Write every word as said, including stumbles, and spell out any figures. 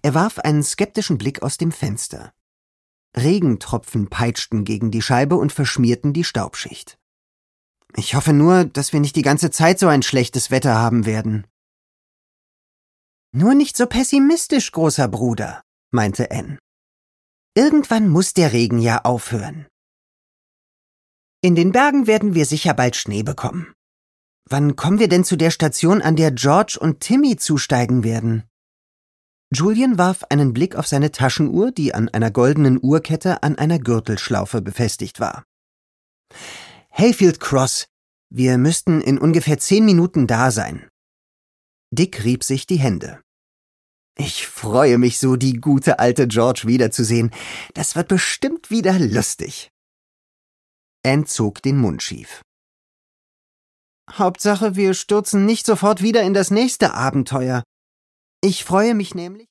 Er warf einen skeptischen Blick aus dem Fenster. Regentropfen peitschten gegen die Scheibe und verschmierten die Staubschicht. »Ich hoffe nur, dass wir nicht die ganze Zeit so ein schlechtes Wetter haben werden.« »Nur nicht so pessimistisch, großer Bruder«, meinte Anne. »Irgendwann muss der Regen ja aufhören. In den Bergen werden wir sicher bald Schnee bekommen. Wann kommen wir denn zu der Station, an der George und Timmy zusteigen werden?« Julian warf einen Blick auf seine Taschenuhr, die an einer goldenen Uhrkette an einer Gürtelschlaufe befestigt war. »Hayfield Cross. Wir müssten in ungefähr zehn Minuten da sein.« Dick rieb sich die Hände. »Ich freue mich so, die gute alte George wiederzusehen. Das wird bestimmt wieder lustig.« Anne zog den Mund schief. »Hauptsache, wir stürzen nicht sofort wieder in das nächste Abenteuer. Ich freue mich nämlich...«